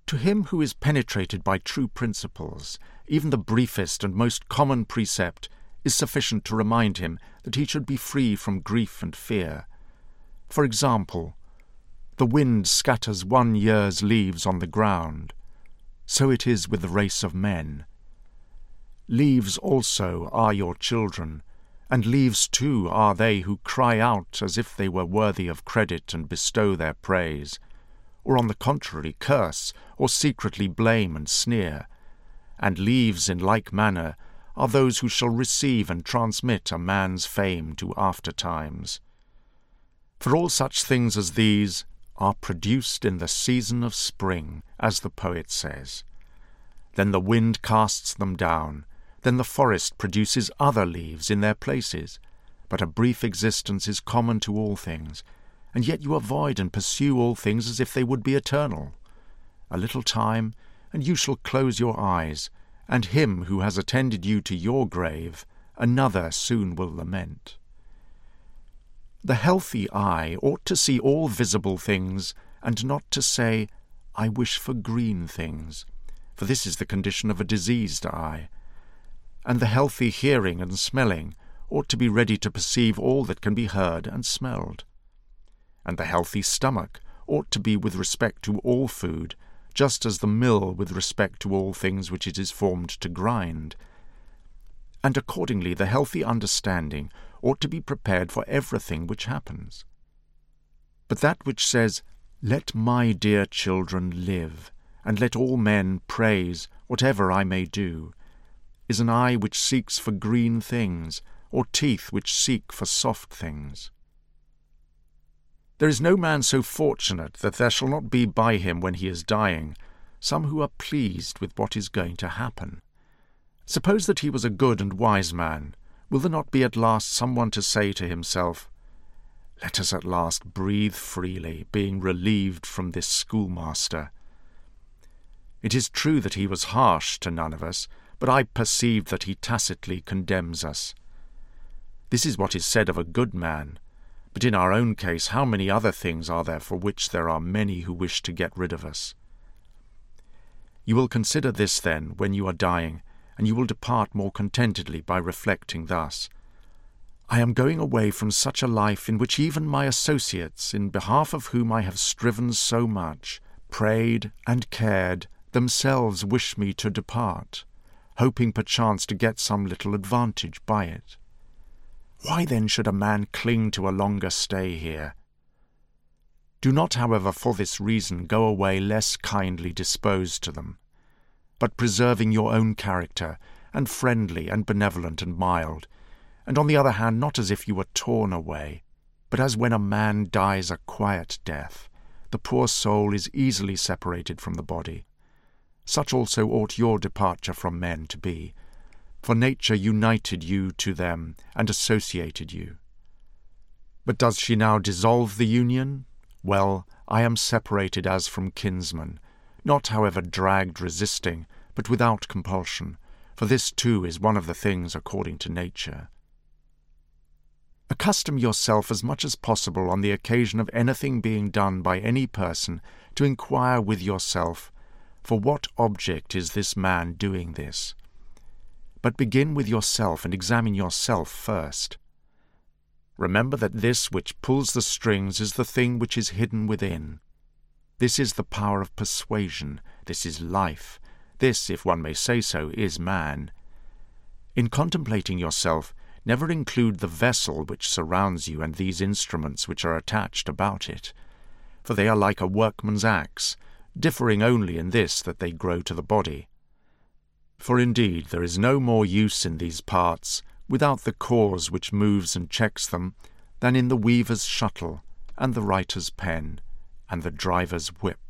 To him who is penetrated by true principles, even the briefest and most common precept is sufficient to remind him that he should be free from grief and fear. For example, the wind scatters 1 year's leaves on the ground. So it is with the race of men. Leaves also are your children, and leaves too are they who cry out as if they were worthy of credit and bestow their praise, or on the contrary curse, or secretly blame and sneer. And leaves in like manner are those who shall receive and transmit a man's fame to after times. For all such things as these are produced in the season of spring, as the poet says. Then the wind casts them down, then the forest produces other leaves in their places. But a brief existence is common to all things, and yet you avoid and pursue all things as if they would be eternal. A little time, and you shall close your eyes, and him who has attended you to your grave, another soon will lament. The healthy eye ought to see all visible things, and not to say, I wish for green things, for this is the condition of a diseased eye. And the healthy hearing and smelling ought to be ready to perceive all that can be heard and smelled. And the healthy stomach ought to be with respect to all food, just as the mill with respect to all things which it is formed to grind. And accordingly the healthy understanding ought to be prepared for everything which happens. But that which says, Let my dear children live, and let all men praise whatever I may do, is an eye which seeks for green things, or teeth which seek for soft things. There is no man so fortunate that there shall not be by him when he is dying some who are pleased with what is going to happen. Suppose that he was a good and wise man, will there not be at last someone to say to himself, Let us at last breathe freely, being relieved from this schoolmaster? It is true that he was harsh to none of us, but I perceive that he tacitly condemns us. This is what is said of a good man, but in our own case how many other things are there for which there are many who wish to get rid of us? You will consider this then when you are dying, and you will depart more contentedly by reflecting thus. I am going away from such a life in which even my associates, in behalf of whom I have striven so much, prayed and cared, themselves wish me to depart, hoping perchance to get some little advantage by it. Why then should a man cling to a longer stay here? Do not, however, for this reason go away less kindly disposed to them, but preserving your own character, and friendly and benevolent and mild, and on the other hand not as if you were torn away, but as when a man dies a quiet death, the poor soul is easily separated from the body. Such also ought your departure from men to be, for nature united you to them and associated you. But does she now dissolve the union? Well, I am separated as from kinsmen, not however dragged resisting, but without compulsion, for this too is one of the things according to nature. Accustom yourself as much as possible on the occasion of anything being done by any person to inquire with yourself, for what object is this man doing this? But begin with yourself and examine yourself first. Remember that this which pulls the strings is the thing which is hidden within. This is the power of persuasion, this is life, this, if one may say so, is man. In contemplating yourself, never include the vessel which surrounds you and these instruments which are attached about it, for they are like a workman's axe, differing only in this that they grow to the body. For indeed there is no more use in these parts, without the cause which moves and checks them, than in the weaver's shuttle, and the writer's pen, and the driver's whip.